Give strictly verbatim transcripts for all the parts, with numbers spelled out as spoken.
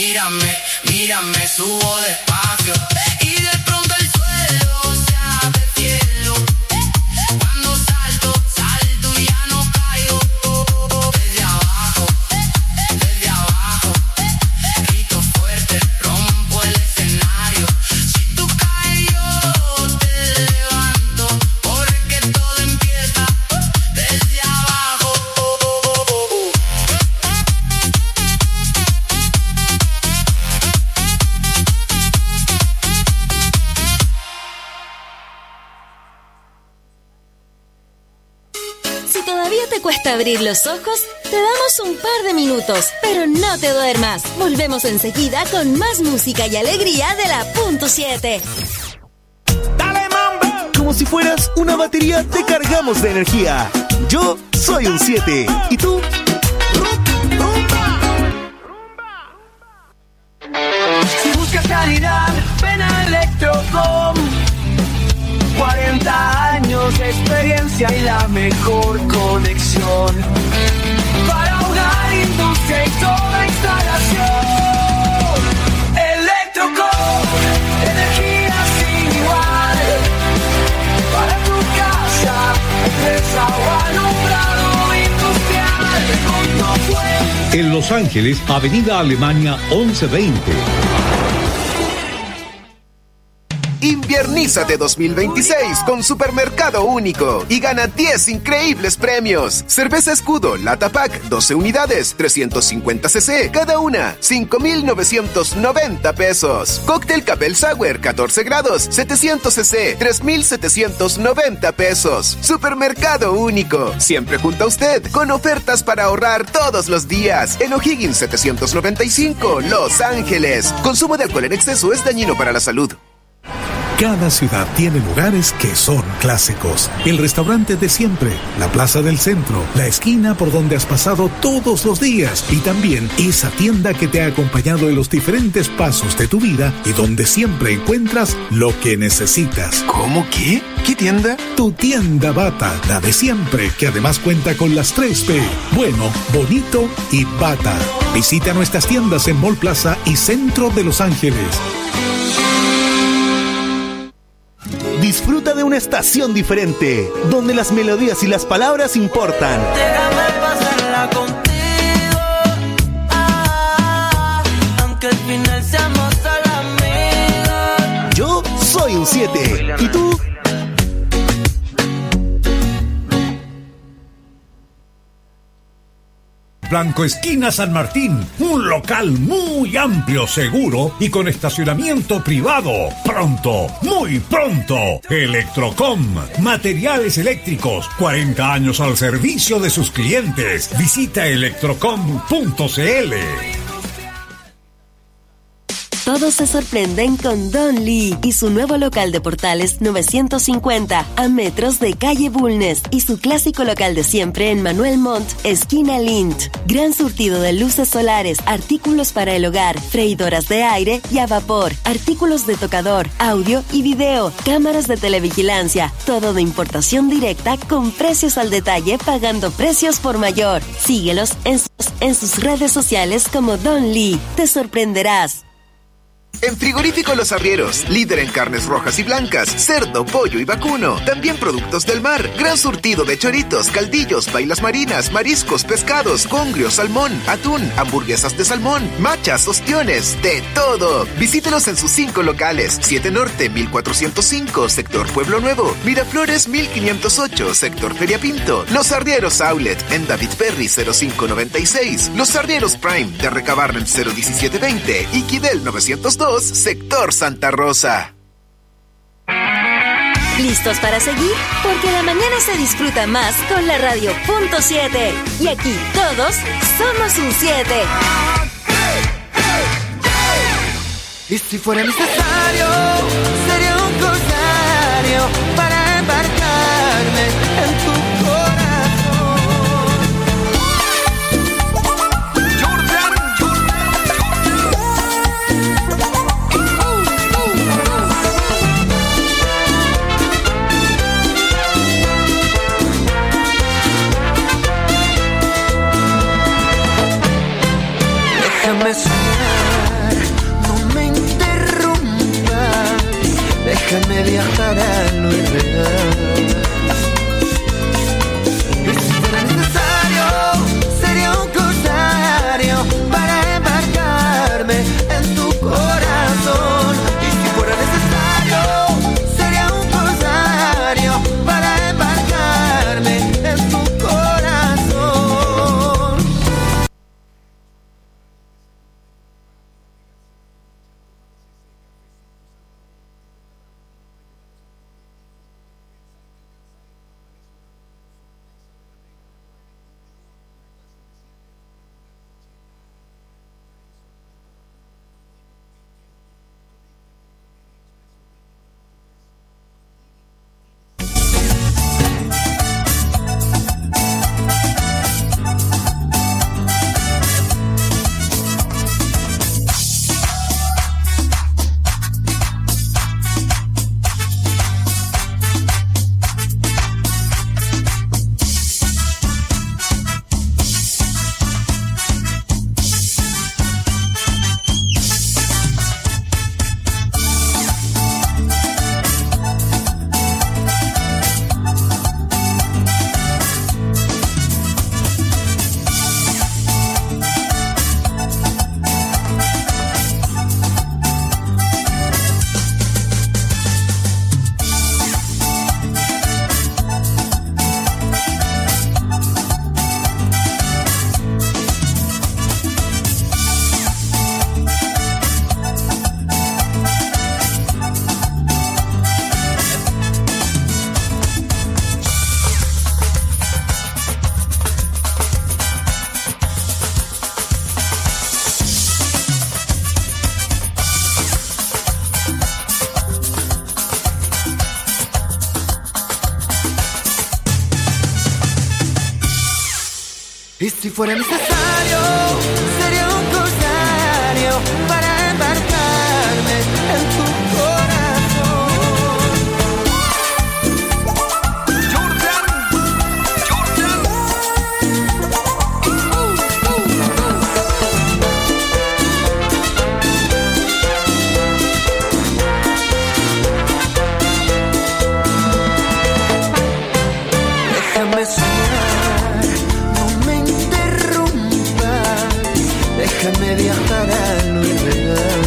Mírame, mírame, subo despacio y de pronto el suelo se abre cielo. Cuando salto, salto y ya no caigo. Desde abajo, desde abajo, grito fuerte, rompo el escenario. Si tú caes yo te levanto, porque todo empieza desde abajo. Si todavía te cuesta abrir los ojos, te damos un par de minutos, pero no te duermas. Volvemos enseguida con más música y alegría de la punto siete. ¡Dale, mambo! Como si fueras una batería, te cargamos de energía. Yo soy un siete. ¿Y tú? Si buscas calidad, ven a Electrocom. cuarenta años de experiencia y la mejor conexión para hogar, industria y toda instalación. Electrocom, energía sin igual para tu casa, empresa o alumbrado industrial. Con tu web. En Los Ángeles, Avenida Alemania once veinte. Inviernízate dos mil veintiséis con Supermercado Único y gana diez increíbles premios. Cerveza Escudo, Lata Pack, doce unidades, trescientos cincuenta centilitros cada una, cinco mil novecientos noventa pesos. Cóctel Capel Sour, catorce grados, setecientos centilitros, tres mil setecientos noventa pesos. Supermercado Único, siempre junto a usted, con ofertas para ahorrar todos los días. En O'Higgins setecientos noventa y cinco, Los Ángeles. Consumo de alcohol en exceso es dañino para la salud. Cada ciudad tiene lugares que son clásicos. El restaurante de siempre, la plaza del centro, la esquina por donde has pasado todos los días y también esa tienda que te ha acompañado en los diferentes pasos de tu vida y donde siempre encuentras lo que necesitas. ¿Cómo qué? ¿Qué tienda? Tu tienda Bata, la de siempre, que además cuenta con las tres P. Bueno, bonito y Bata. Visita nuestras tiendas en Mall Plaza y Centro de Los Ángeles. Disfruta de una estación diferente, donde las melodías y las palabras importan. Déjame pasarla contigo, ah, aunque al final seamos solo amigos. Yo soy un siete. ¿Y tú? Blanco Esquina San Martín, un local muy amplio, seguro y con estacionamiento privado. Pronto, muy pronto. Electrocom, materiales eléctricos, cuarenta años al servicio de sus clientes. Visita electrocom punto c l. Todos se sorprenden con Don Lee y su nuevo local de Portales novecientos cincuenta a metros de calle Bulnes y su clásico local de siempre en Manuel Montt, esquina Lint. Gran surtido de luces solares, artículos para el hogar, freidoras de aire y a vapor, artículos de tocador, audio y video, cámaras de televigilancia, todo de importación directa con precios al detalle pagando precios por mayor. Síguelos en sus, en sus redes sociales como Don Lee. Te sorprenderás. En Frigorífico Los Arrieros, líder en carnes rojas y blancas, cerdo, pollo y vacuno. También productos del mar, gran surtido de choritos, caldillos, bailas marinas, mariscos, pescados, congrio, salmón, atún, hamburguesas de salmón, machas, ostiones, de todo. Visítelos en sus cinco locales: siete Norte, mil cuatrocientos cinco, Sector Pueblo Nuevo; Miraflores, mil quinientos ocho, Sector Feria Pinto; Los Arrieros Outlet, en David Perry, cero cinco noventa y seis; Los Arrieros Prime, de Recabarren, cero diecisiete veinte; y Quidel novecientos dos, Sector Santa Rosa. ¿Listos para seguir? Porque la mañana se disfruta más con la radio punto siete. Y aquí todos somos un siete. Y si fuera necesario, sería un corsario para embarcarme en tu corazón. Déjame soñar déjame viajar a lo irreal. Y si fuera necesario, sería un corsario para embarcarme en tu corazón. Y si fuera necesario, sería un corsario para embarcarme en tu corazón. Y si fuera necesario, sería un corsario para embarcarme en tu corazón. Jordan, Jordan. Uh, uh. Déjame soñar, no me interrumpas, déjame viajar a lo irreal.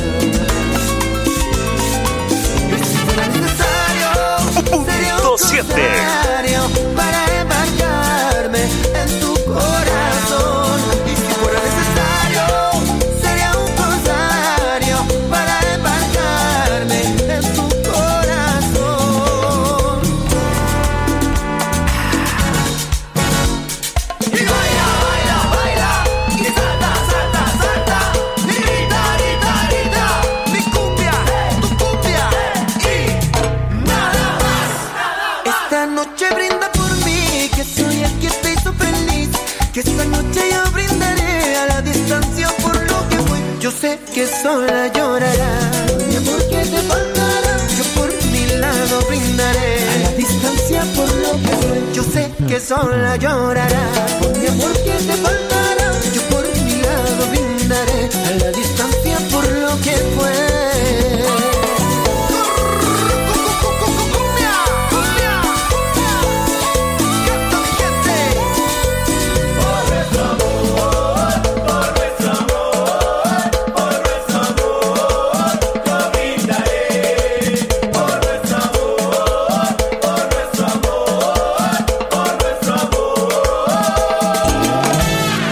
Y si fuera necesario, sería un corsario para embarcarme en tu corazón. Y si fuera necesario, sería un corsario para embarcarme en tu corazón. Y baila, baila, baila, y salta, salta, salta, y grita, grita, grita, mi cumbia, tu cumbia, y nada más. Esta noche brinda por mí, que soy el que te hizo feliz, que esta noche yo brindaré a la distancia por lo que fue. Yo sé que sola llorarás, mi amor que te faltará, yo por mi lado brindaré a la distancia por lo que fue. Yo sé que sola llorarás, por mi amor que te faltará, yo por mi lado brindaré a la distancia por lo que fue. Cumbia, cumbia, canta mi gente. Por nuestro amor, por nuestro amor, por nuestro amor, yo brindaré. Por nuestro amor, por nuestro amor, por nuestro amor.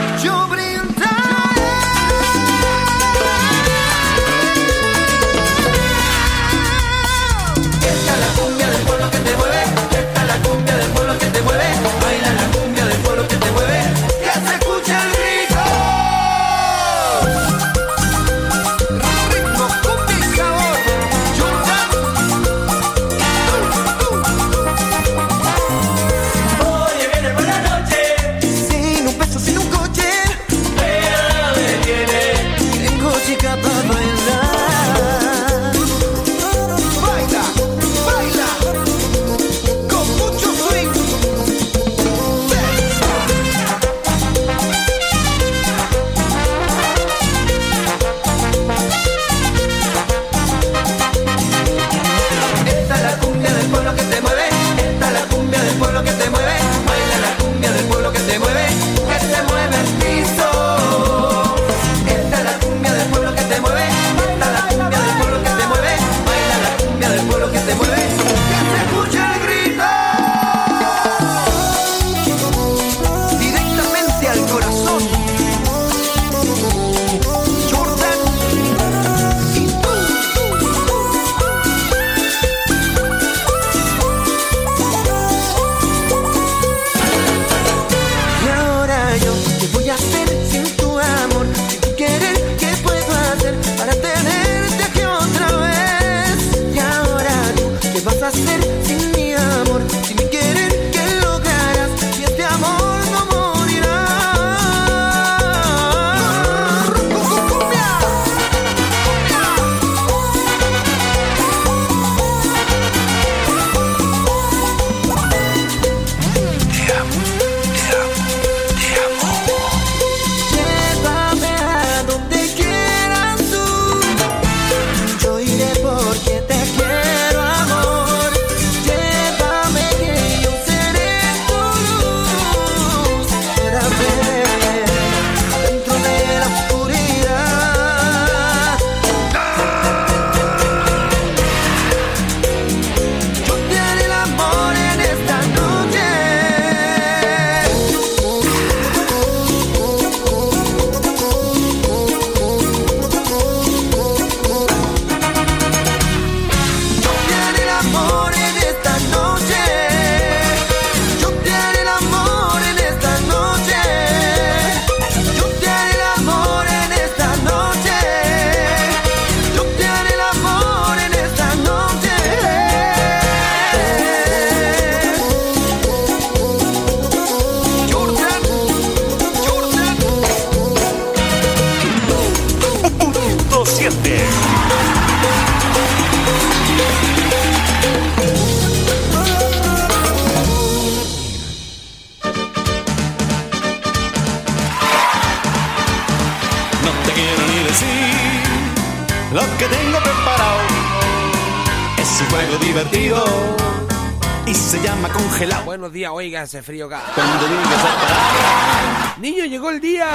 Es un juego divertido y se llama congelado. Buenos días, oiga, hace frío acá. Cuando digas esa palabra, Niño, llegó el día.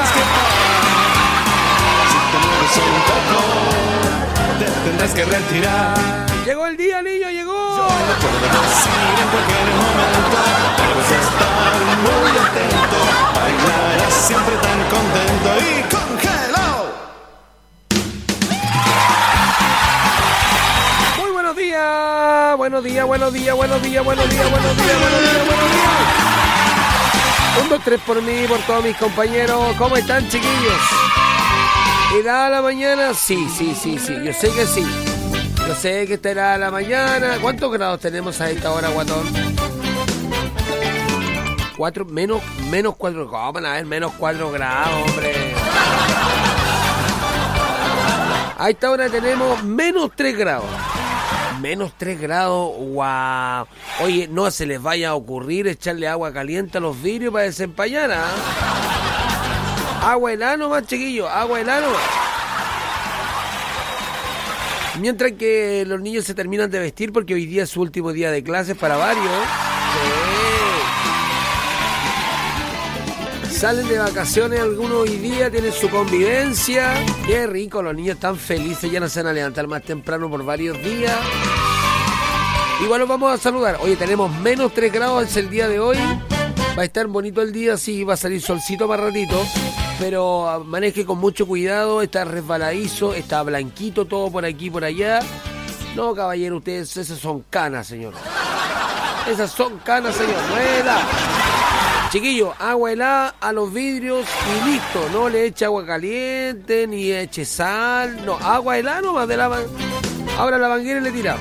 si te mueves un poco, te tendrás que retirar. Llegó el día, niño, llegó. Lo puedo decir en cualquier momento, debes estar muy atento. Bailarás siempre tan contento y congelado. Muy buenos días. Buenos días, buenos días, buenos días, buenos días, buenos días, buenos días, buenos días. Un, dos, tres por mí, por todos mis compañeros. ¿Cómo están, chiquillos? ¿Irá a la mañana? Sí, sí, sí, sí. Yo sé que sí. Yo sé que estará a la mañana. ¿Cuántos grados tenemos a esta hora, guatón? Cuatro, menos, menos cuatro. ¿Cómo van a ver? Menos cuatro grados, hombre. A esta hora tenemos menos tres grados. Menos tres grados, wow. Oye, no se les vaya a ocurrir echarle agua caliente a los vidrios para desempañar, ¿ah? Agua helada nomás, chiquillos, agua helada nomás. Mientras que los niños se terminan de vestir, porque hoy día es su último día de clases para varios. Sí. Salen de vacaciones algunos hoy día, tienen su convivencia. Qué rico, los niños están felices, ya no se van a levantar más temprano por varios días. Igual los vamos a saludar. Oye, tenemos menos tres grados, es el día de hoy. Va a estar bonito el día, sí, va a salir solcito más ratito. Pero maneje con mucho cuidado, está resbaladizo, está blanquito todo por aquí y por allá. No, caballero, ustedes, esas son canas, señor. Esas son canas, señor, no es helada. Chiquillo, agua helada a los vidrios y listo. No le eche agua caliente, ni eche sal. No, agua helada nomás de la man... Ahora la manguera le tira.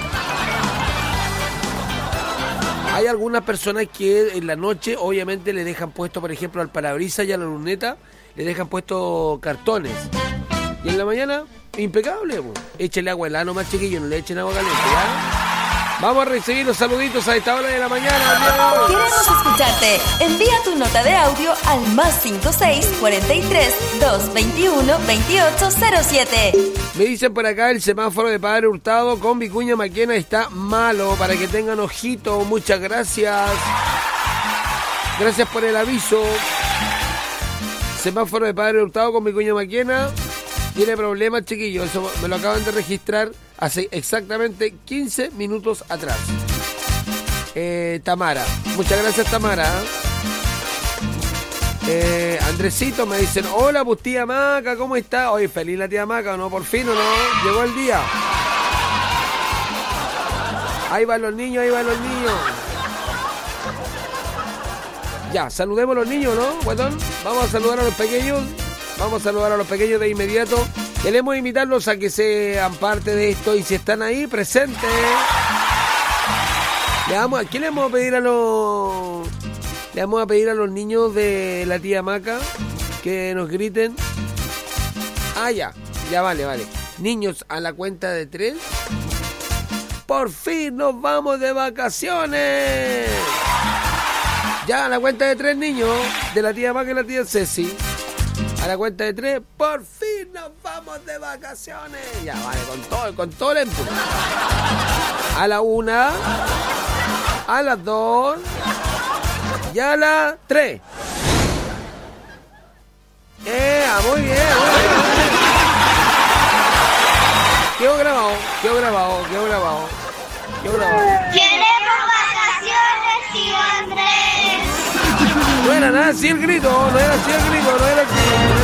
Hay algunas personas que en la noche, obviamente, le dejan puesto, por ejemplo, al parabrisas y a la luneta, le dejan puesto cartones. Y en la mañana, impecable, pues. Échale agua helada nomás, chiquillo, no le echen agua caliente, ¿ya? Vamos a recibir los saluditos a esta hora de la mañana. Queremos escucharte. Envía tu nota de audio al más cinco seis cuarenta y tres, doscientos veintiuno, veintiocho cero siete. Me dicen por acá el semáforo de Padre Hurtado con Vicuña Maquena está malo, para que tengan ojito. Muchas gracias. Gracias por el aviso. Semáforo de Padre Hurtado con Vicuña Maquena tiene problemas, chiquillos. Eso me lo acaban de registrar hace exactamente quince minutos atrás. Eh, Tamara. Muchas gracias, Tamara. Eh, Andresito, me dicen, hola, pues tía Maca, ¿cómo está? Oye, feliz la tía Maca, ¿no? Por fin, ¿o no? Llegó el día. Ahí van los niños, ahí van los niños. Ya, saludemos a los niños, ¿no, guatón? Vamos a saludar a los pequeños. Vamos a saludar a los pequeños de inmediato. Queremos invitarlos a que sean parte de esto y si están ahí, presentes. Le vamos a, ¿qué le vamos a pedir a los... Le vamos a pedir a los niños de la tía Maca que nos griten. Ah, ya, ya vale, vale. Niños, a la cuenta de tres. ¡Por fin nos vamos de vacaciones! Ya, a la cuenta de tres, niños, de la tía Maca y la tía Ceci. A la cuenta de tres, por fin nos vamos de vacaciones. Ya, vale, con todo, con todo el empuje. A la una, a las dos y a las tres. ¡Eh! Muy bien, muy bien, muy bien. Quedó grabado, quedó grabado, quedó grabado. Quedó grabado. ¡Queremos vacaciones, tío Andrés! No era nada así el grito, no era así el grito, no era así,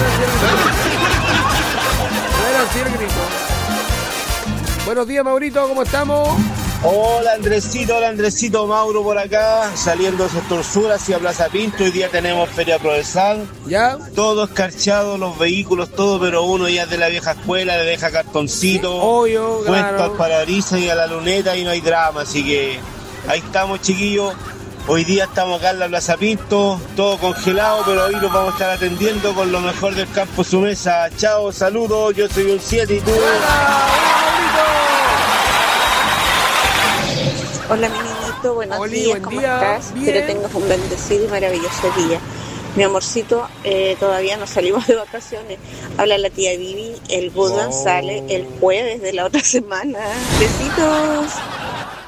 no era así el grito. No era así el grito. Buenos días, Maurito, ¿cómo estamos? Hola Andresito, hola Andresito, Mauro por acá, saliendo de Torsura hacia Plaza Pinto. Hoy día tenemos Feria Progresal. ¿Ya? Todo escarchado, los vehículos, todo, pero uno ya es de la vieja escuela, le deja cartoncito, obvio, puesto claro, al parabrisas y a la luneta y no hay drama, así que ahí estamos, chiquillos. Hoy día estamos acá en la Plaza Pinto, todo congelado, pero hoy los vamos a estar atendiendo con lo mejor del campo su mesa. Chao, saludos, yo soy un siete y tú. Hola, mi niñito, buenos Oli, días, buen ¿cómo día. estás? Bien. Espero tengas un bendecido y maravilloso día. Mi amorcito, eh, todavía no salimos de vacaciones. Habla la tía Vivi, el Budan Oh. sale el jueves de la otra semana. Besitos.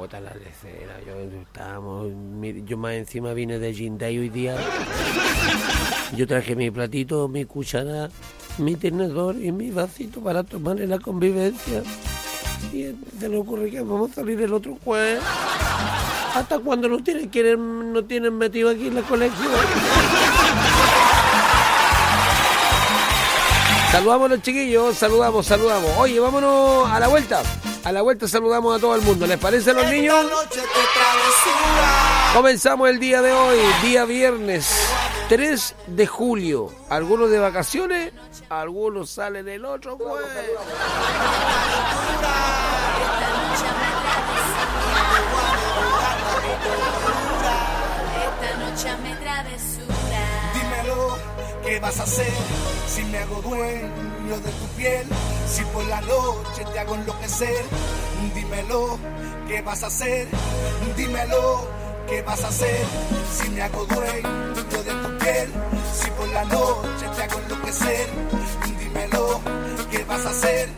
bota la lecera. Yo, estábamos, yo más encima vine de Gindai hoy día. Yo traje mi platito, mi cuchara, mi tenedor y mi vasito para tomar en la convivencia. Y se le ocurre que vamos a salir el otro jueves. Hasta cuando nos tienen, quieren, nos tienen metido aquí en la colección. Saludamos a los chiquillos, saludamos, saludamos. Oye, vámonos a la vuelta. A la vuelta saludamos a todo el mundo. ¿Les parece a los niños? Comenzamos el día de hoy, día viernes tres de julio. Algunos de vacaciones, algunos salen el otro jueves. Esta noche me travesura. Dímelo, ¿qué vas a hacer si me hago dueño de tu piel? Si por la noche te hago enloquecer. Dímelo, ¿qué vas a hacer? Dímelo, ¿qué vas a hacer si me hago dueño de tu piel? Si por la noche te hago enloquecer. Dímelo, ¿qué vas a hacer?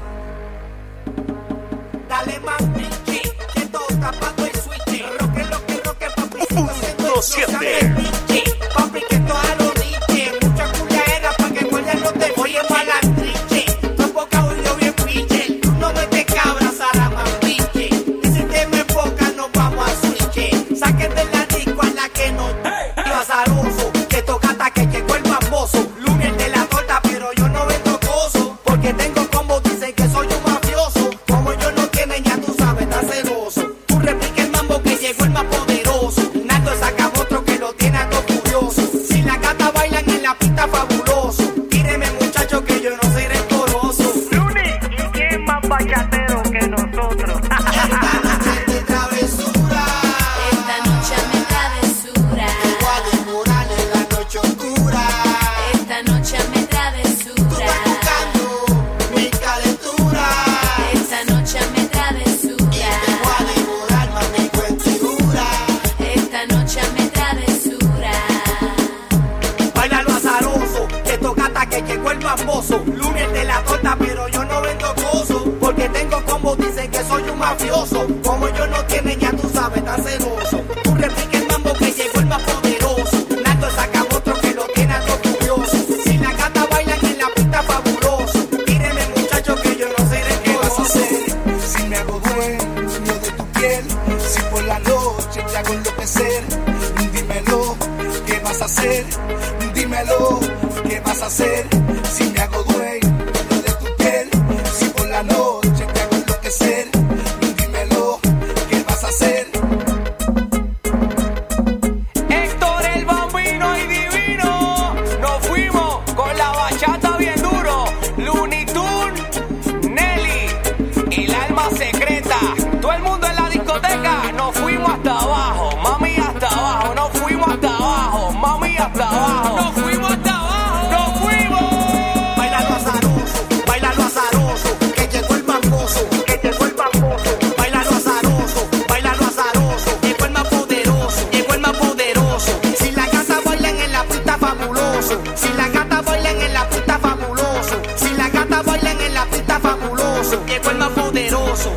Dale más pinche, que toca pa' el switch. Roque, roque, roque, papi. Punto siete. Papi, que toda lo diche. Mucha culia era pa' que guarden los te voy a malandriche. Tu boca oído bien piche. Tú no metes cabras a la mambiche. Y si te me enfocas nos vamos a switch. Saquen de la disco a la que no. Y azaroso, que toca hasta que llegó el famoso. Lunes de la torta, pero yo no vendo coso. Porque tengo combo, dicen que soy un mafioso. Como yo no tienen, ya tú sabes, está celoso. Tú replica el mambo que llegó el más poderoso. Nando saca otro que lo tiene a todo furioso. Si la gata bailan en la pista, fabuloso. Tíreme, muchacho, que yo no soy rencoroso. Lunes, ¿y quién más bachatero que nosotros? Esta noche de travesura. Esta noche me travesura. Te voy a devorar en la noche oscura. Esta noche me travesura. Tú estás buscando mi calentura. Esta noche me travesura. Te voy a devorar, mami, cuentura. Esta noche me travesura. Baila lo azaroso, que toca hasta que llegó el famoso. Lunes de la torta, pero yo no vendo coso. Porque tengo combo, dicen que soy un mafioso. Como yo no tienen, ya tú sabes, está celoso. Tú replica el mambo que llegó el más poderoso. Nando saca otro que lo tiene a todo curioso. Si la gata bailan en la pista, fabuloso. Tíreme, muchacho, que yo no soy rencoroso. ¿Qué vas a hacer si me hago dueño de tu piel? Si por la noche te hago enloquecer. Dímelo, ¿qué vas a hacer? Dímelo, ¿qué vas a hacer si me hago dueño de tu piel? Si por la noche te hago enloquecer. Dímelo, ¿qué vas a hacer? Héctor el Bambino y Divino, nos fuimos con la bachata bien duro. Looney Tunes, Nelly y el alma secreta. Todo el mundo en la discoteca, nos fuimos hasta abajo, mami hasta abajo, nos fuimos hasta abajo, mami hasta abajo, nos fuimos hasta abajo, nos fuimos. Baila lo azaroso, baila lo azaroso, que llegó el famoso, que llegó el famoso. Baila lo azaroso, baila lo azaroso, llegó el más poderoso, llegó el más poderoso. Si la gata bailan en la pista, fabuloso. Si la gata bailan en la pista, fabuloso. Si la gata bailan en la pista, fabuloso. Llegó el más poderoso.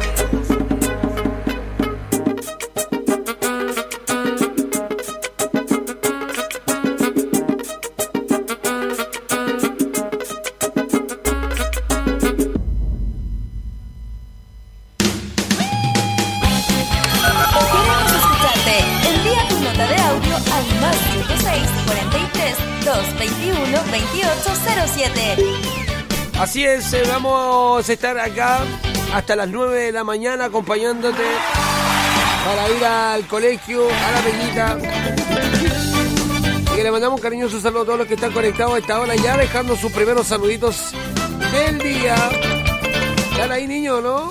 Queremos escucharte. Envía tu nota de audio al más cinco seis, cuarenta y tres, doscientos veintiuno, veintiocho cero siete. Así es, eh, vamos a estar acá hasta las nueve de la mañana acompañándote para ir al colegio, a la peñita. Y que le mandamos un cariñoso saludo a todos los que están conectados a esta hora, ya dejando sus primeros saluditos del día. ¿Están ahí, niños, no?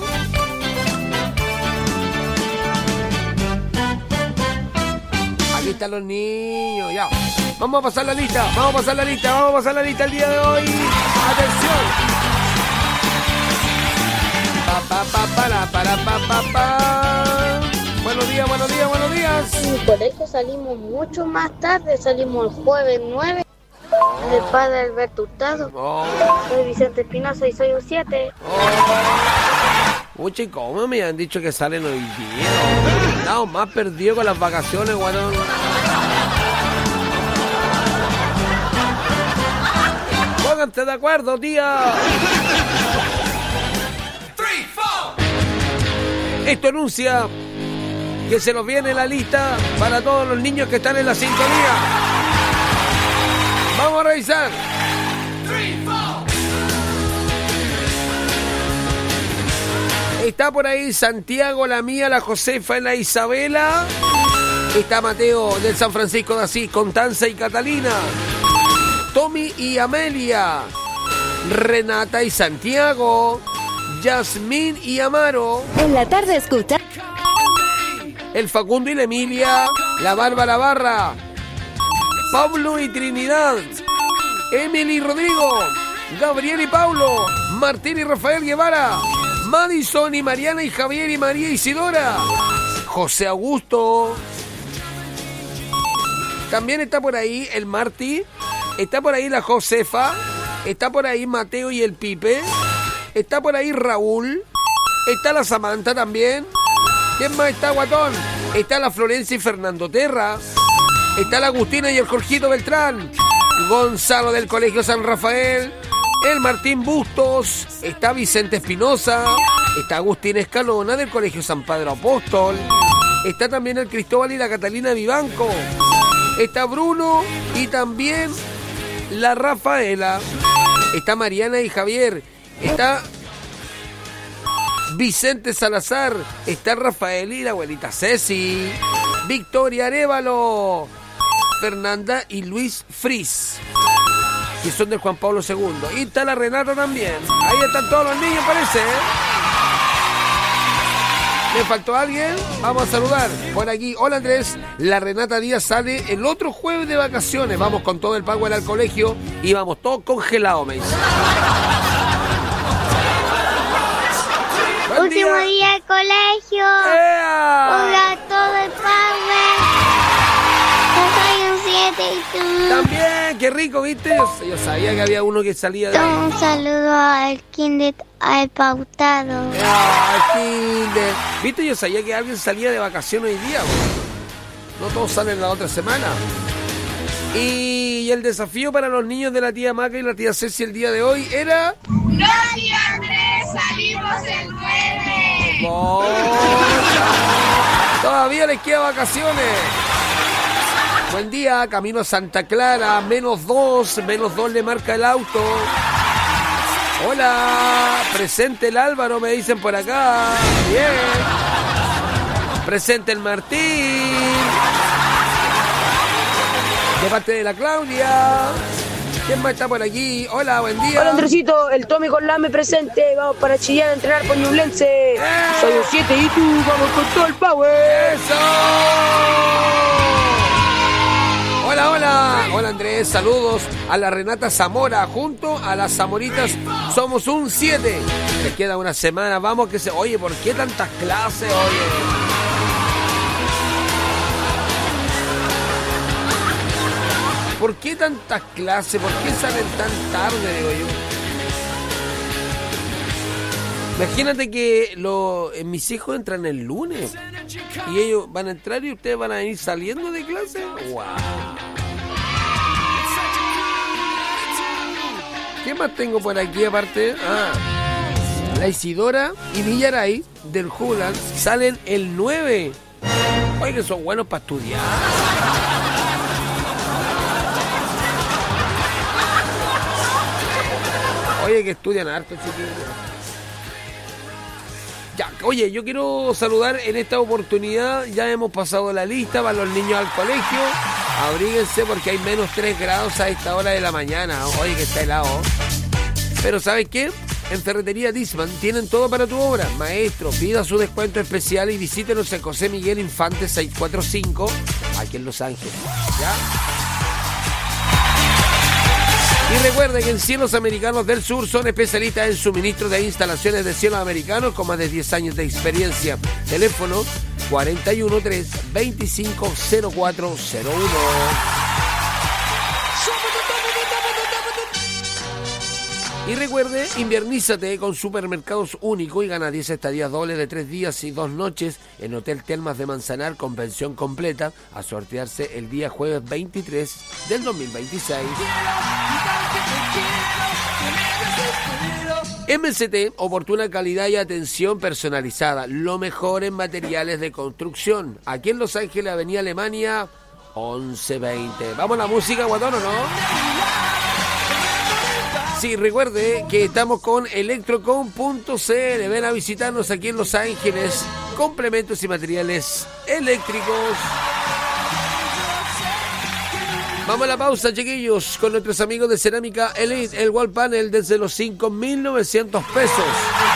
Aquí están los niños, ya. Vamos a pasar la lista, vamos a pasar la lista, vamos a pasar la lista el día de hoy. Atención. Pa, pa, pa, para, para, pa, pa, pa. Buenos días, buenos días, buenos días. En mi colegio salimos mucho más tarde, salimos el jueves nueve. Del padre Alberto Hurtado. Oh. Soy Vicente Espinosa y soy un siete. Oh. Uy, ¿cómo me han dicho que salen hoy día? Estamos más perdidos con las vacaciones, guatón. Pónganse de acuerdo, tía. Esto anuncia que se nos viene la lista para todos los niños que están en la sintonía. Vamos a revisar. Está por ahí Santiago, la mía, la Josefa y la Isabela. Está Mateo del San Francisco de Asís, Constanza y Catalina. Tommy y Amelia. Renata y Santiago. Yasmín y Amaro. En la tarde escucha. El Facundo y la Emilia. La Bárbara Barra. Pablo y Trinidad. Emily y Rodrigo. Gabriel y Paulo. Martín y Rafael Guevara. Madison y Mariana y Javier y María Isidora. José Augusto. También está por ahí el Martí. Está por ahí la Josefa. Está por ahí Mateo y el Pipe. Está por ahí Raúl. Está la Samantha también. ¿Quién más está, guatón? Está la Florencia y Fernando Terra. Está la Agustina y el Jorgito Beltrán. Gonzalo del Colegio San Rafael. El Martín Bustos. Está Vicente Espinosa. Está Agustín Escalona del Colegio San Pedro Apóstol. Está también el Cristóbal y la Catalina Vivanco. Está Bruno y también la Rafaela. Está Mariana y Javier. Está Vicente Salazar. Está Rafael y la abuelita Ceci. Victoria Arévalo. Fernanda y Luis Fris, que son del Juan Pablo segundo. Y está la Renata también. Ahí están todos los niños, parece, ¿eh? ¿Me faltó alguien? Vamos a saludar. Por aquí, hola Andrés. La Renata Díaz sale el otro jueves de vacaciones. Vamos con todo el power al colegio y vamos todos congelados, me dice. Último día. día del colegio. ¡Ea! Hola, todo el power. Yo soy un siete y tú. También, qué rico, ¿viste? Yo, yo sabía que había uno que salía de ahí. Un saludo al kinder, al pautado. Ah, kinder. ¿Viste? Yo sabía que alguien salía de vacaciones hoy día, güey. No todos salen la otra semana. Y el desafío para los niños de la tía Maca y la tía Ceci el día de hoy era... ¡No, tía Andrés! ¡Salimos el nueve! ¡Oh! Todavía les queda vacaciones. Buen día, camino a Santa Clara, menos dos, menos dos le marca el auto. Hola, presente el Álvaro, me dicen por acá. Bien. Presente el Martín. De parte de la Claudia. ¿Quién más está por aquí? Hola, buen día. Hola, Andresito, el Tommy con la me presente. Vamos para Chillán a entrenar con Ñublense. ¡Eh! Soy un siete y tú, vamos con todo el power. ¡Eso! Hola, hola. Hola, Andrés, saludos a la Renata Zamora. Junto a las Zamoritas somos un siete. Les queda una semana, vamos que se... Oye, ¿por qué tantas clases, oye? ¿Por qué tantas clases? ¿Por qué salen tan tarde, digo yo? Imagínate que lo, eh, mis hijos entran el lunes y ellos van a entrar y ustedes van a ir saliendo de clase. ¡Wow! ¿Qué más tengo por aquí aparte? Ah, la Isidora y Villaray del Julan salen el nueve. Oye, que son buenos para estudiar. Oye, que estudian harto, chiquillos. Ya, oye, yo quiero saludar en esta oportunidad. Ya hemos pasado la lista para los niños al colegio. Abríguense porque hay menos tres grados a esta hora de la mañana. Oye, que está helado. Pero ¿sabes qué? En Ferretería Disman tienen todo para tu obra. Maestro, pida su descuento especial y visítenos en José Miguel Infante seiscientos cuarenta y cinco, aquí en Los Ángeles. ¿Ya? Y recuerden que en Cielos Americanos del Sur son especialistas en suministro de instalaciones de cielos americanos con más de diez años de experiencia. Teléfono cuatro uno tres, dos cinco cero cuatro cero uno. Y recuerde, inviernízate con Supermercados Único y gana diez estadías dobles de tres días y dos noches en Hotel Telmas de Manzanar con pensión completa a sortearse el día jueves veintitrés del dos mil veintiséis. M C T, oportuna calidad y atención personalizada, lo mejor en materiales de construcción. Aquí en Los Ángeles, Avenida Alemania, once veinte. ¿Vamos a la música, guatón, o no? Sí, recuerde que estamos con electrocom punto c l. Ven a visitarnos aquí en Los Ángeles. Complementos y materiales eléctricos. Vamos a la pausa, chiquillos, con nuestros amigos de Cerámica Elite, el wall panel desde los cinco mil novecientos pesos.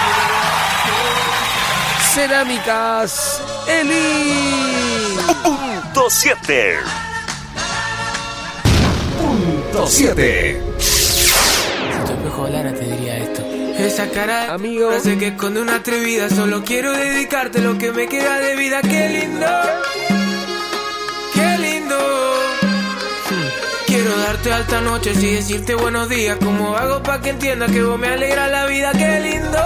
Cerámicas Elite. Punto siete. Punto siete. Lara te diría esto. Esa cara, amigo, parece que esconde una atrevida. Solo quiero dedicarte lo que me queda de vida. Qué lindo, qué lindo. hmm. Quiero darte alta noche y decirte buenos días. ¿Cómo hago para que entiendas que vos me alegra la vida? Qué lindo.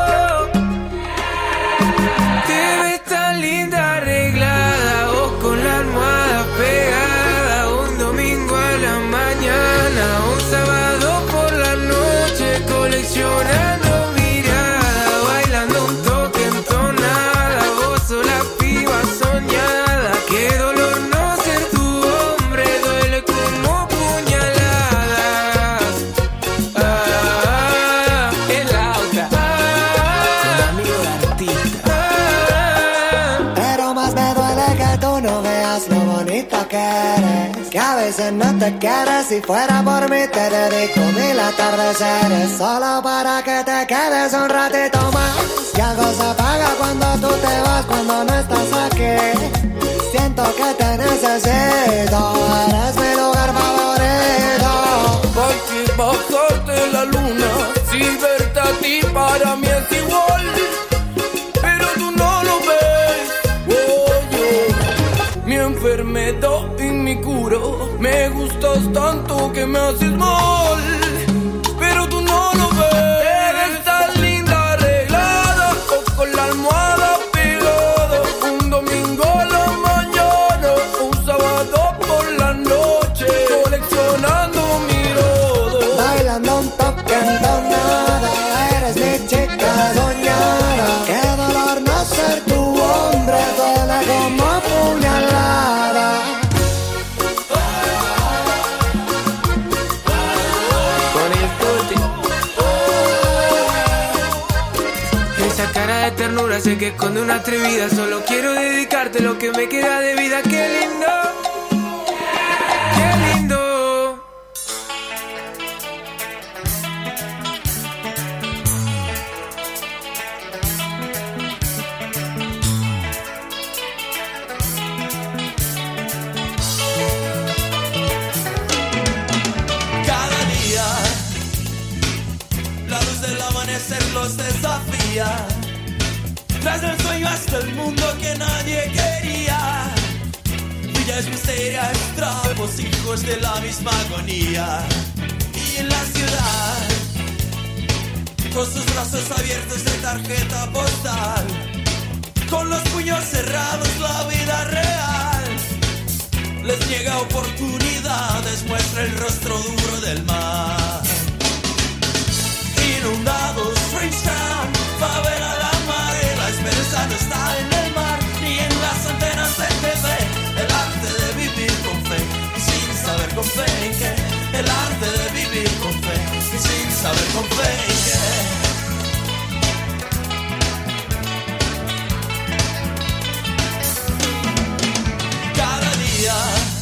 Te ves tan linda arreglada, vos con la almohada pegada. Un domingo a la mañana, un sábado por la noche, coleccionando miradas, bailando un toque entonada. Vos sos la piba soñada. Qué dolor no ser tu hombre, duele como puñaladas. Ah, el auto, con amigo de artista. Ah, pero más me duele que tú no veas lo bonito que eres, que a veces no te quieres. Si fuera por mí te dedico mil atardeceres solo para que te quedes un ratito más. Y algo se apaga cuando tú te vas, cuando no estás aquí. Siento que te necesito, eres mi lugar favorito. ¿Por qué bajarte la luna? Si verte a ti para mí es igual, pero tú no lo ves. Oh, yo, mi enfermedad y mi curo, me gustas tanto que me haces mal, pero tú no lo ves. Eres tan linda arreglada, o con la almohada pegada. Un domingo a la mañana, un sábado por la noche, coleccionando mi lodo, bailando un toque entonada. Eres mi chica soñada. Qué dolor no ser tu hombre, duele como puñalada. Cara de ternura, sé que esconde una atrevida. Solo quiero dedicarte lo que me queda de vida. Qué lindo, qué lindo. Cada día la luz del amanecer los desafía. Tras el sueño hasta el mundo que nadie quería. Villas misterias, trapos, hijos de la misma agonía. Y en la ciudad, con sus brazos abiertos de tarjeta postal, con los puños cerrados la vida real les niega oportunidades, muestra el rostro duro del mar. Inundados, Frenchtown, favela la mare, la esperanza no está en el mar ni en las antenas de T V. El arte de vivir con fe y sin saber con fe en qué. El arte de vivir con fe y sin saber con fe en qué. Cada día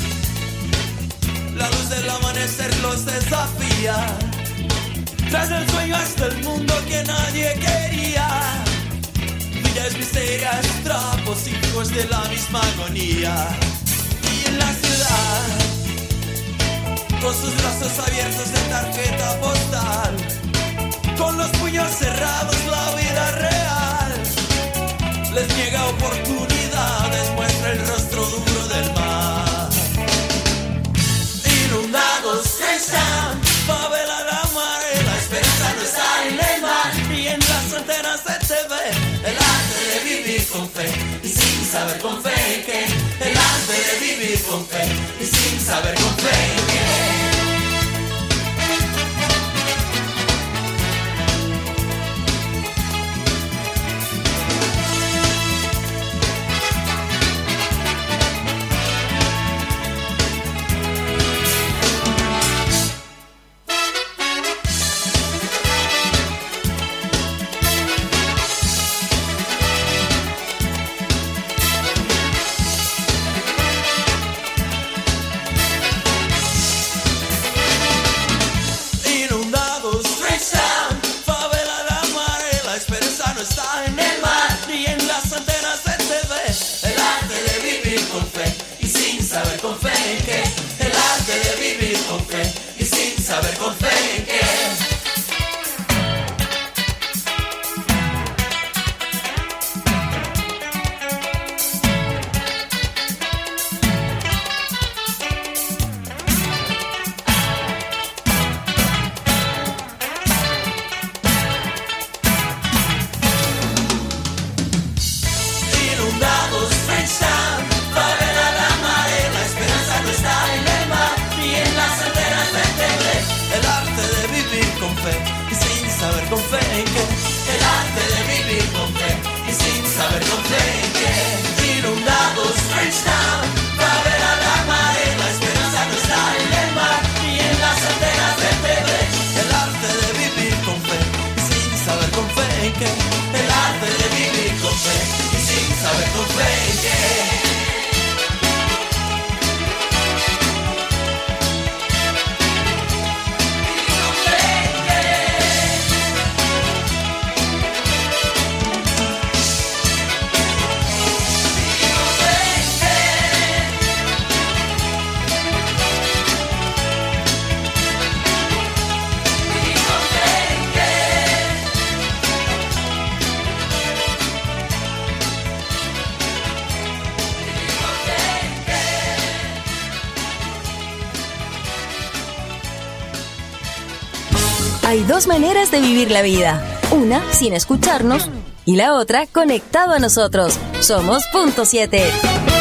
la luz del amanecer los desafía. Tras el sueño hasta el mundo que nadie quería. Villas misterias, trapos, hijos de la misma agonía. Y en la ciudad, con sus brazos abiertos de tarjeta postal, con los puños cerrados la vida real les niega oportunidades, muestra el rostro duro del mar. Inundados están, favela la mare, la esperanza no está con fe y sin saber con fe que el arte de vivir con fe y sin saber con fe que saber con fe que inundados freestyle, favela la marea, la esperanza no está en el mar ni en las antenas de el arte de vivir con fe y sin saber con fe que el arte de vivir con fe y sin saber con fe que inundados freestyle, favela la marea, la esperanza no está en el mar ni en las antenas de T V. El arte de vivir con fe y sin saber con fe que el arte de vivir con fe y sin saber con fe que Hay dos maneras de vivir la vida. Una sin escucharnos y la otra conectado a nosotros. Somos Punto siete.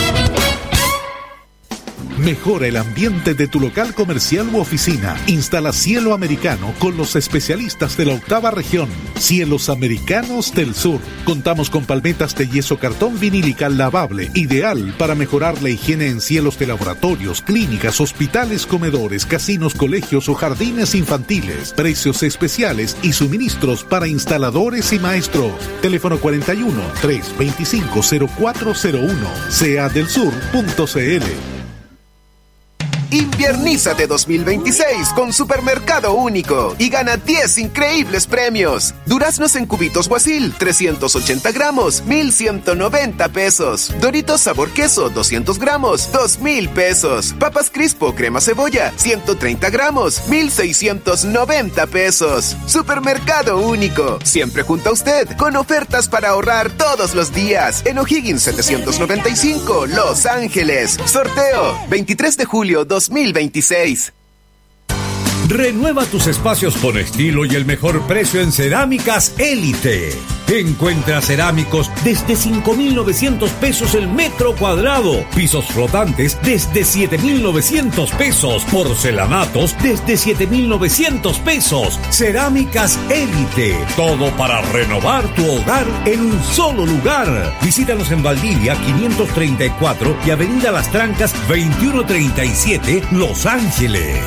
Mejora el ambiente de tu local comercial u oficina. Instala Cielo Americano con los especialistas de la octava región. Cielos Americanos del Sur. Contamos con palmetas de yeso cartón vinílica lavable, ideal para mejorar la higiene en cielos de laboratorios, clínicas, hospitales, comedores, casinos, colegios o jardines infantiles. Precios especiales y suministros para instaladores y maestros. Teléfono cuarenta y uno, trescientos veinticinco, cero cuatro cero uno. C A del Sur punto C L. Inviernízate dos mil veintiséis con Supermercado Único y gana diez increíbles premios. Duraznos en cubitos Guasil, trescientos ochenta gramos, mil ciento noventa pesos. Doritos sabor queso, doscientos gramos, dos mil pesos. Papas Crispo crema cebolla, ciento treinta gramos, mil seiscientos noventa pesos. Supermercado Único, siempre junto a usted, con ofertas para ahorrar todos los días. En O'Higgins setecientos noventa y cinco, Los Ángeles. Sorteo, veintitrés de julio dos mil veintiséis. Renueva tus espacios con estilo y el mejor precio en Cerámicas Élite. Encuentra cerámicos desde cinco mil novecientos pesos el metro cuadrado. Pisos flotantes desde siete mil novecientos pesos. Porcelanatos desde siete mil novecientos pesos. Cerámicas Élite. Todo para renovar tu hogar en un solo lugar. Visítanos en Valdivia quinientos treinta y cuatro y Avenida Las Trancas veintiuno treinta y siete, Los Ángeles.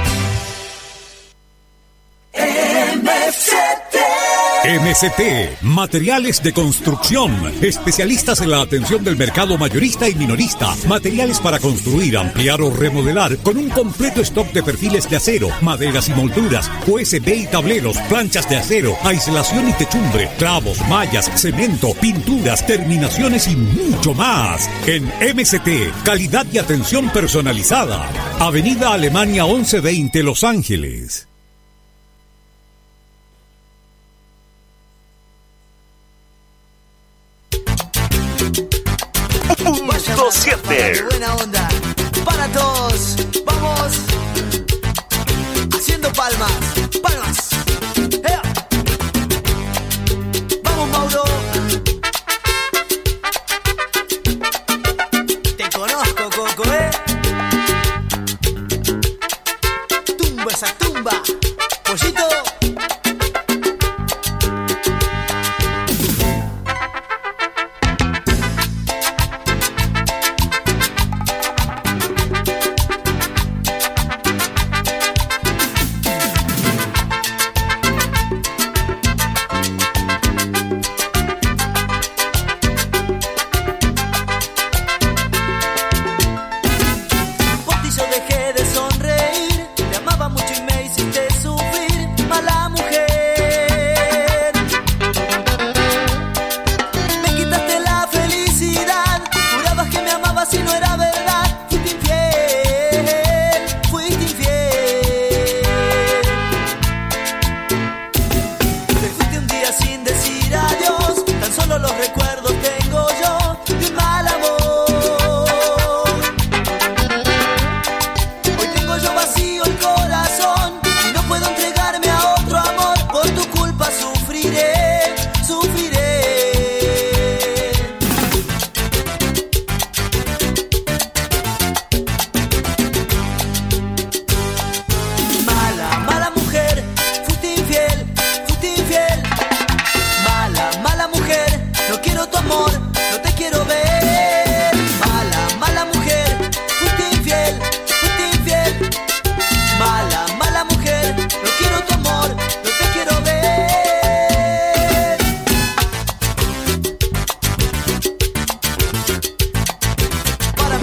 M C T M C T, Materiales de Construcción, especialistas en la atención del mercado mayorista y minorista, materiales para construir, ampliar o remodelar, con un completo stock de perfiles de acero, maderas y molduras, U S B y tableros, planchas de acero, aislación y techumbre, clavos, mallas, cemento, pinturas, terminaciones y mucho más. En M C T, calidad y atención personalizada. Avenida Alemania once veinte, Los Ángeles. Punto siete. Buena onda. Para todos. Vamos. Haciendo palmas. Palmas. ¡Ea! Vamos, Mauro.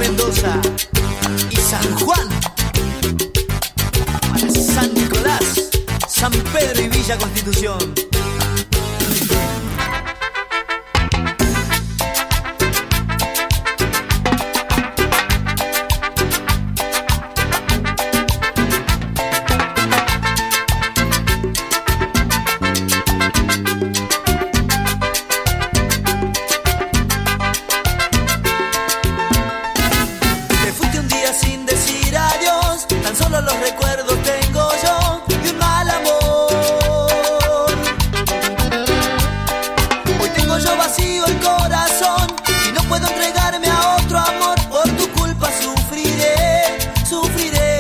Mendoza y San Juan, para San Nicolás, San Pedro y Villa Constitución. Los recuerdos tengo yo de un mal amor. Hoy tengo yo vacío el corazón y no puedo entregarme a otro amor. Por tu culpa sufriré, sufriré.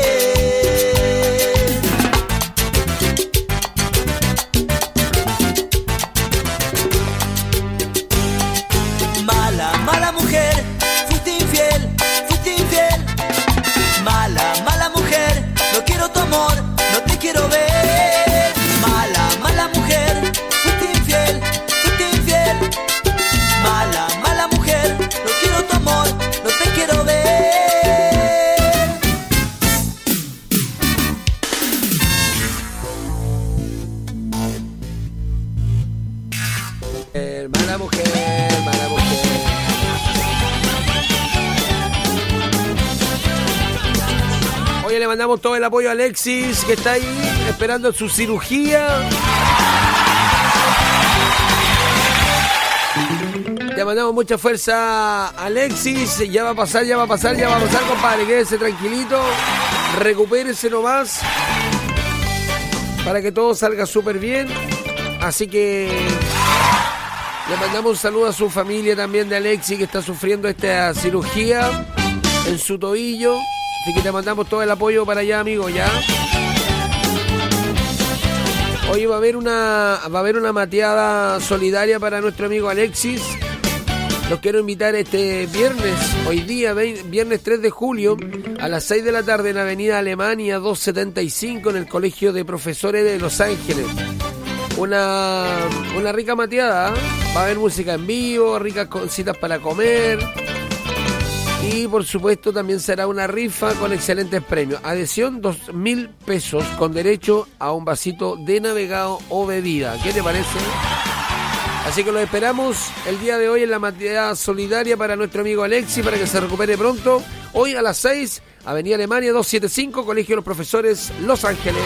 Mala, mala mujer, fuiste infiel, fuiste infiel. Mala, mala mujer, no quiero tu amor, no te quiero ver. Mala, mala mujer, fuiste infiel, fuiste infiel. Mala, mala mujer, no quiero tu amor, no te quiero ver. Eh, mala mujer, mala mujer. Oye, le mandamos todo el apoyo a Alexis, que está ahí esperando su cirugía. Le mandamos mucha fuerza a Alexis. Ya va a pasar, ya va a pasar, ya va a pasar, compadre. Quédese tranquilito. Recupérese nomás para que todo salga súper bien. Así que le mandamos un saludo a su familia también de Alexis, que está sufriendo esta cirugía en su tobillo. Así que te mandamos todo el apoyo para allá, amigo, ¿ya? Hoy va a haber una va a haber una mateada solidaria para nuestro amigo Alexis. Los quiero invitar este viernes, hoy día, viernes tres de julio, a las seis de la tarde en Avenida Alemania doscientos setenta y cinco, en el Colegio de Profesores de Los Ángeles. Una, una rica mateada, ¿eh? Va a haber música en vivo, ricas cositas para comer. Y por supuesto también será una rifa con excelentes premios. Adhesión dos mil pesos con derecho a un vasito de navegado o bebida. ¿Qué te parece? Así que lo esperamos el día de hoy en la materia solidaria para nuestro amigo Alexis, para que se recupere pronto. Hoy a las seis, Avenida Alemania doscientos setenta y cinco, Colegio de los Profesores, Los Ángeles.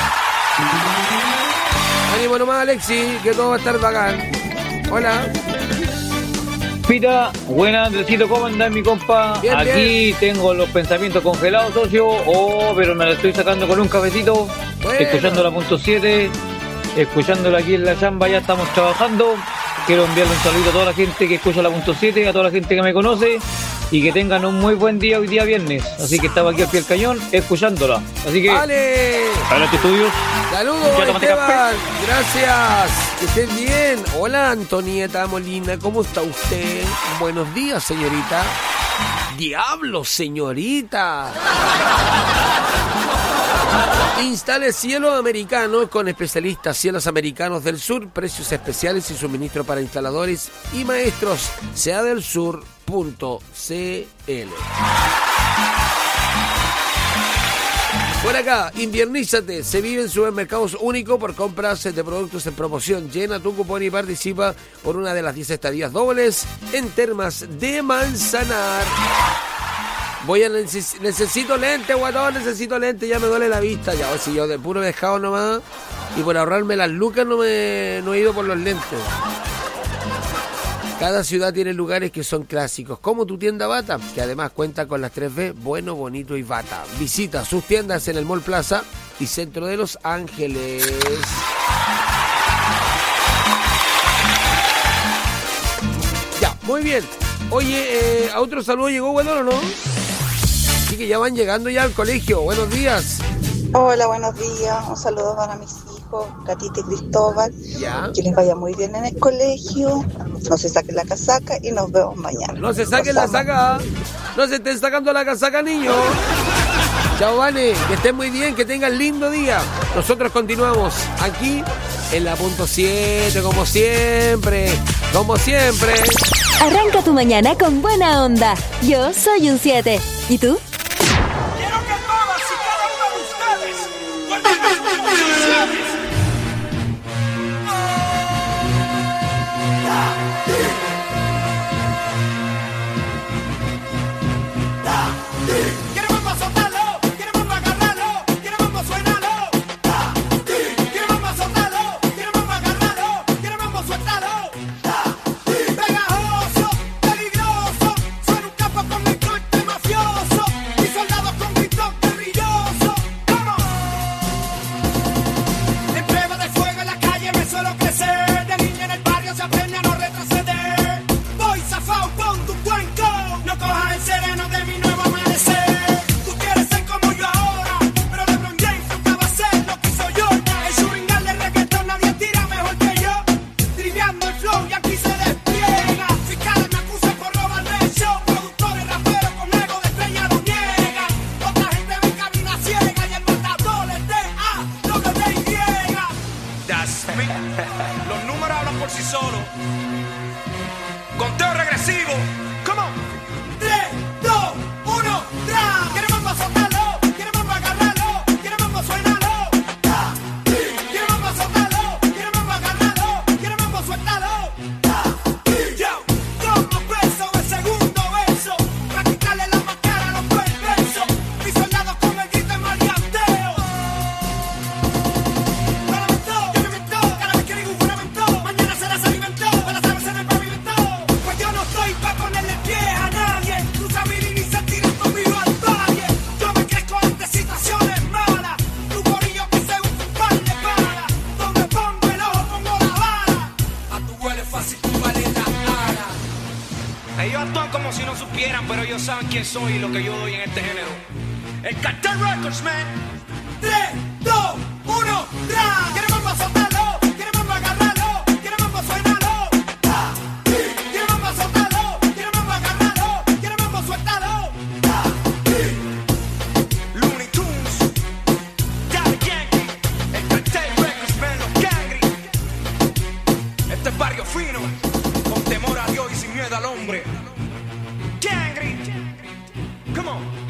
Ánimo nomás, Alexis, que todo va a estar bacán. Hola. Pita, buena, Andresito, ¿cómo andás, mi compa? Bien, Aquí bien. Tengo los pensamientos congelados, socio. Oh, pero me lo estoy sacando con un cafecito. Bueno. Escuchando la punto siete, escuchándolo aquí en la chamba, ya estamos trabajando. Quiero enviarle un saludo a toda la gente que escucha la punto siete, a toda la gente que me conoce, y que tengan un muy buen día hoy día viernes. Así que estaba aquí al pie del cañón escuchándola. Así que ¡vale! Adelante, estudios. Saludos, Esteban. Gracias. Que estén bien. Hola, Antonieta Molina. ¿Cómo está usted? Buenos días, señorita. ¡Diablo, señorita! Instale Cielo Americano con especialistas Cielos Americanos del Sur. Precios especiales y suministro para instaladores y maestros. sea del sur punto c l. Por acá, inviernízate, se vive en supermercados único por compras de productos en promoción. Llena tu cupón y participa por una de las diez estadías dobles en Termas de Manzanar. Voy a neces- necesito lente, guatón, necesito lente, ya me duele la vista. Ya, o si yo de puro dejado nomás y por ahorrarme las lucas no me no he ido por los lentes. Cada ciudad tiene lugares que son clásicos, como tu tienda Bata, que además cuenta con las tres B, bueno, bonito y Bata. Visita sus tiendas en el Mall Plaza y Centro de Los Ángeles. Ya, muy bien. Oye, eh, ¿a otro saludo llegó, bueno, o no? Así que ya van llegando ya al colegio. Buenos días. Hola, buenos días. Un saludo para mis hijos, Catita y Cristóbal. Ya. Que les vaya muy bien en el colegio. No se saquen la casaca y nos vemos mañana. No se saquen la saca. No se estén sacando la casaca, niños. Chao, Vane. Que estén muy bien, que tengan lindo día. Nosotros continuamos aquí en la punto siete, como siempre. Como siempre. Arranca tu mañana con buena onda. Yo soy un siete. ¿Y tú? Quiero que todas y cada uno de ustedes guarden sus posiciones. Queremos más soltarlo, queremos más agarrarlo, queremos más suenarlo. Queremos más soltarlo, queremos más agarrarlo, queremos más sueltarlo. Pegajoso, peligroso, suena un capo con el corte mafioso y soldados con gritos guerrillosos. ¡Vamos! En prueba de fuego en la calle me suelo crecer. De niño en el barrio se aprende a no retroceder. Voy zafao con tu cuenco, no cojas el sereno de mi nuevo amanecer. Tú quieres ser como yo ahora, pero LeBron James nunca va a ser lo que soy yo. El churingal de reggaetón nadie tira mejor que yo. Triviando el flow y aquí se despliega. Fiscales me acusan por robarme el show. Productores raperos con ego de estrella lo niegan. Otra gente ve en cabina ciega y el matador es D A W Y. That's me. Los números hablan por sí solos. Conteo regresivo. Come on. tres, dos, uno, ¡tra! Queremos más soltarlo, queremos más agarrarlo, queremos más suenarlo. Queremos más soltarlo, queremos más agarrarlo, queremos más sueltarlo. Yo, como preso el segundo verso, practicarle la máscara a los perversos. Mis soldados con el grito en maleanteo. Juramento, yo me invento, cada vez que digo un juramento, mañana será se alimentó, con las aves en el pavimento. Pues yo no estoy pa' ponerle pie a nadie. Tú sabes ni sentir conmigo al valle. Yo me crezco ante situaciones malas. Tu gorillo que se usa un par de balas. Donde pongo el ojo pongo la bala. A tu huele fácil tu vale la ala. Ellos actúan como si no supieran, pero ellos saben quién soy y lo que yo doy en este género. El Cartel Records, man. tres, dos, uno, ¡tra! Queremos más soltarlo, queremos más agarrarlo, queremos más suenarlo. Queremos más soltarlo, queremos más agarrarlo, queremos más sueltarlo. Looney Tunes, Daddy Yankee, el Cartel Records, man, los Gangri. Este es barrio fino, con temor a Dios y sin miedo al hombre. Gangri, come on.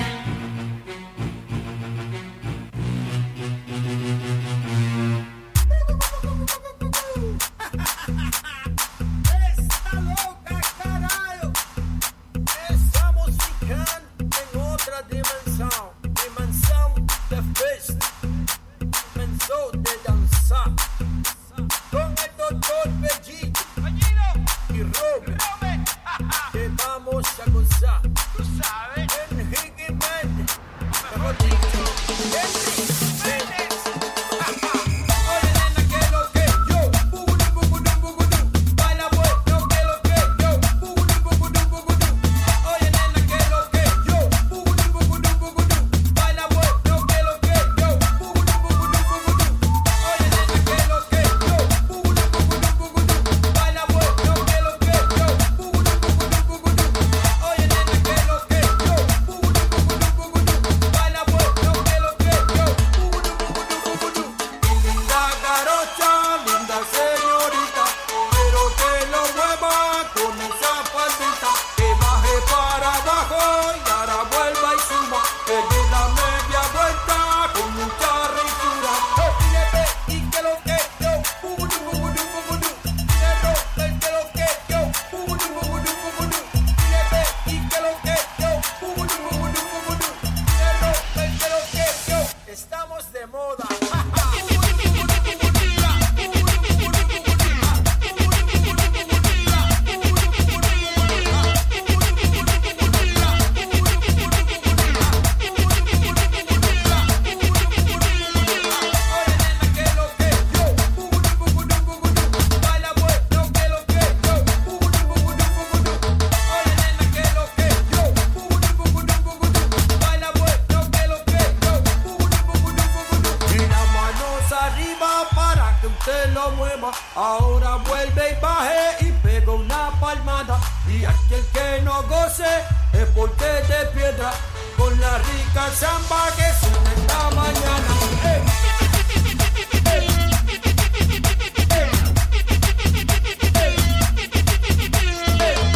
Esta loca carajo. Estamos ficando en otra dimensión. Dimensión de fiesta. Dimensión de danzar. Con el doctor Bellito y Robert. Que vamos a gozar. Tú sabes. En Higgy Méndez. Mejor dicho, Henry Méndez. Oye, nena, que lo que yo. Bugudú, bugudú, bugudú. Baila bueno, que lo que yo. Bugudú, bugudú, bugudú. Oye, nena, que lo que yo. Bugudú, bugudú, bugudú. Baila bueno, que lo que yo. Bugudú, bugudú, bugudú. Oye, nena, que lo que yo. Bugudú, bugudú, bugudú. Baila bueno, que lo que yo. Bugudú, bugudú, bugudú. Oye, nena, que lo que yo. Bugudú, bugudú, bugudú. Baila bueno, que lo que yo. Bugudú, bugudú, bugudú. Linda garocha, linda señorita, quiero que lo mueva con esa faldita, que baje para abajo y ahora vuelva y suba, que dé la media vuelta con mucha ricura. Oh, dile, y que lo que yo, bugudú, bugudú, bugudú, dile, que lo que yo, bugudú, bugudú, bugudú, dile, y que lo que yo, bugudú, bugudú, bugudú, dile, que lo que yo, estamos de moda. Ahora vuelve y baje y pega una palmada. Y aquel que no goce es porque es de piedra. Con la rica samba que suena esta mañana. ¡Hey! ¡Hey! ¡Hey! ¡Hey!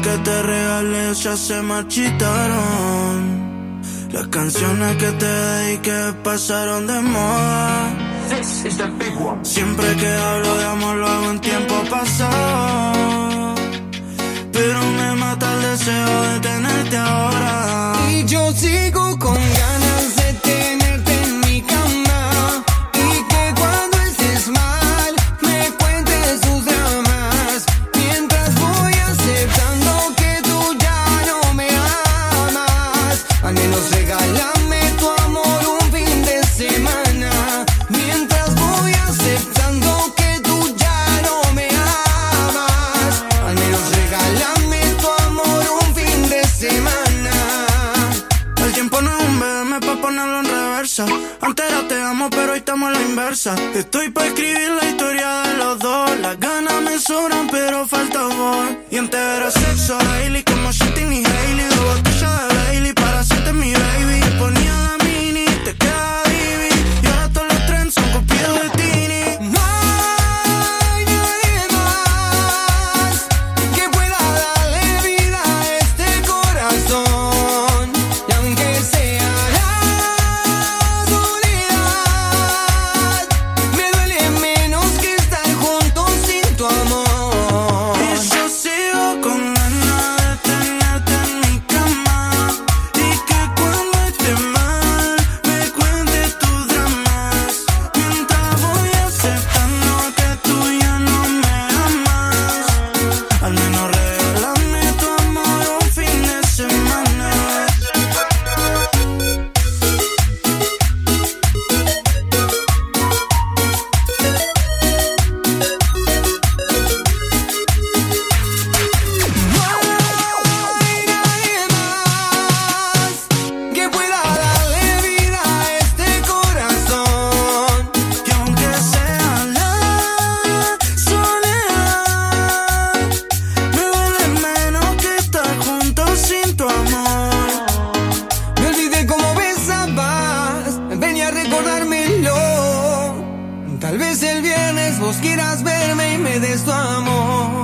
que te regalé ya se marchitaron. Las canciones que te dediqué pasaron de moda. Siempre que hablo de amor lo hago en tiempo pasado, pero me mata el deseo de tenerte ahora. Y yo sigo con ganas de tenerte en mi cama, y que cuando estés mal me cuentes tus dramas, mientras voy aceptando que tú ya no me amas. Al menos regálame tu amor un fin de semana, mientras voy aceptando que tú ya no me amas. Al menos regálame tu amor un fin de semana. El tiempo no es un B M pa' ponerlo en reversa. Antes era te amo, pero hoy estamos a la inversa. Estoy pa' escribir la historia de los dos. Las ganas me sobran, pero falta voz. Y antes era sexo daily, como Shitting y Hailey. Dos botellas de Bailey para hacerte mi baby. Te ponía la mini, te queda divi. Y ahora todos los trends son copiados de Tini. No hay nadie más que pueda darle vida a este corazón. Y aunque sea la soledad, me duele menos que estar juntos sin tu amor. Y yo sigo con ganas de tenerte en mi cama, y que cuando esté mal me cuentes tus dramas, mientras voy aceptando que tú ya no me amas. Al menos regálame tu amor un fin de semana. Que pueda darle vida a este corazón. Y aunque sea la soledad, me duele menos que estar juntos sin tu amor. Me olvidé cómo besabas, venía a recordármelo. Tal vez el viernes vos quieras verme y me des tu amor.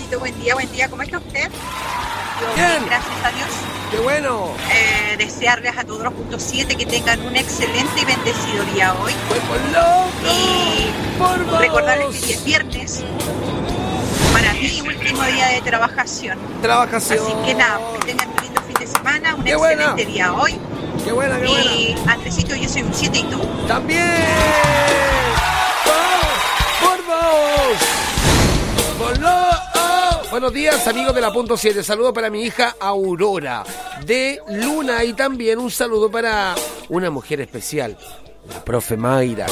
Andresito, buen día, buen día. ¿Cómo está usted? Yo Bien. bien, gracias a Dios. ¡Qué bueno! Eh, desearles a todos los puntos siete que tengan un excelente y bendecido día hoy. Y recordarles que hoy es viernes. Para mí, último día de trabajación. Trabajación. Así que nada, que tengan un lindo fin de semana, un ¡Qué excelente buena! día hoy. ¡Qué buena, qué Y buena! Andresito, yo soy un siete y tú. ¡También! ¡Por vos! ¡Por lo- oh! Buenos días, amigos de la Punto siete. Saludo para mi hija Aurora de Luna y también un saludo para una mujer especial, la profe Mayra.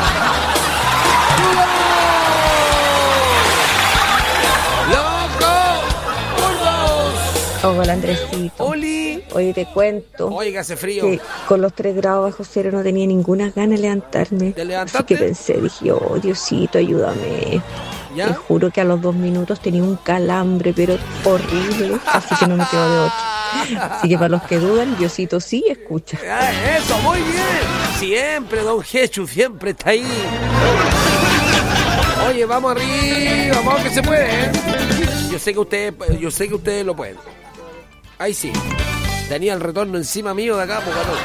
Hola Andresito. Oli. Oye, te cuento. Oye, que hace frío. Que con los tres grados bajo cero no tenía ninguna gana de levantarme. ¿De Así levantarte? que pensé, dije, oh Diosito, ayúdame. ¿Ya? Te juro que a los dos minutos tenía un calambre, pero horrible. Así que no me quedo de otra. Así que para los que dudan, Diosito sí escucha. Ah, eso, muy bien. Siempre, don Jesús, siempre está ahí. Oye, vamos arriba, vamos que se puede, ¿eh? Yo sé que ustedes, yo sé que ustedes lo pueden. Ahí sí. Tenía el retorno encima mío de acá, pues, bueno.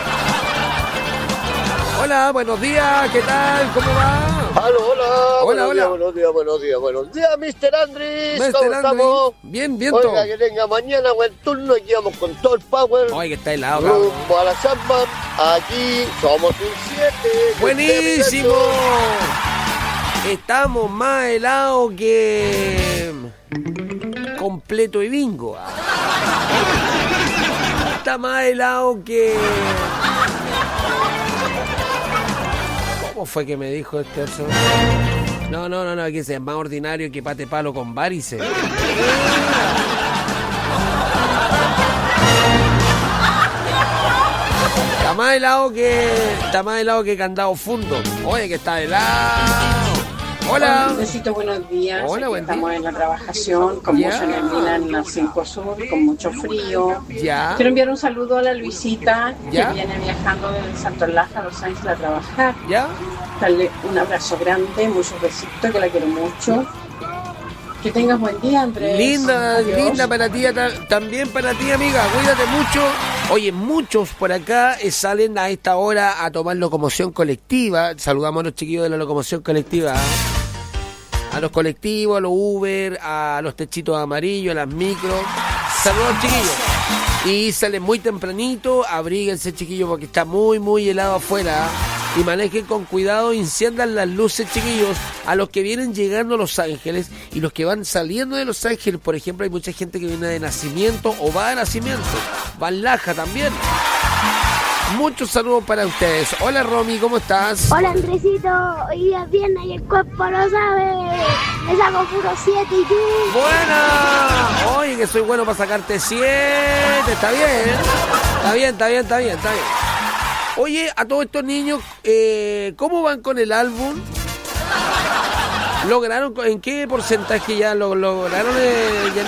Hola, buenos días, ¿qué tal? ¿Cómo va? Aló, hola. Hola, buenos hola. Días, buenos días, buenos días, buenos días, mister Andrés. mister ¿Cómo Andrés. estamos? Bien, bien Oiga, todo. que tenga mañana buen turno y vamos con todo el power. Oye, que está helado, cabrón. Rumbo a la Zamba. Aquí somos un siete. ¡Buenísimo! Estamos más helados que completo y bingo. Está más helado que... ¿Cómo fue que me dijo este otro? No, no, no, no, que es más ordinario que pate palo con varices. Está más helado que... Está más helado que candado fundo. Oye, que está helado. Hola. Andresito, buenos días. Hola, Aquí buen día. estamos en la trabajación con Ya. mucha neblina en la cinco Sur, con mucho frío. Ya. Quiero enviar un saludo a la Luisita, Ya. que viene viajando desde Santo Laja a Los Ángeles a trabajar. ¿Ya? Darle un abrazo grande, muchos besitos, que la quiero mucho. Que tengas buen día, Andrés. Linda, Adiós. linda para ti, ta- también para ti, amiga. Cuídate mucho. Oye, muchos por acá eh, salen a esta hora a tomar locomoción colectiva. Saludamos a los chiquillos de la locomoción colectiva. ¿eh? A los colectivos, a los Uber, a los techitos amarillos, a las micros. Saludos, chiquillos. Y salen muy tempranito. Abríguense, chiquillos, porque está muy, muy helado afuera. ¿eh? Y manejen con cuidado, enciendan las luces, chiquillos, a los que vienen llegando a Los Ángeles y los que van saliendo de Los Ángeles. Por ejemplo, hay mucha gente que viene de nacimiento o va de nacimiento, va en Laja también. Muchos saludos para ustedes. Hola, Romy, ¿cómo estás? Hola Andresito, hoy día es viernes y el cuerpo lo sabe. Me saco puro siete y tú. ¡Buena! Oye, que soy bueno para sacarte siete. Está bien, ¿eh? Está bien, está bien, está bien, está bien. Oye, a todos estos niños, eh, ¿cómo van con el álbum? ¿Lograron, en qué porcentaje ya lo lograron eh, llenar?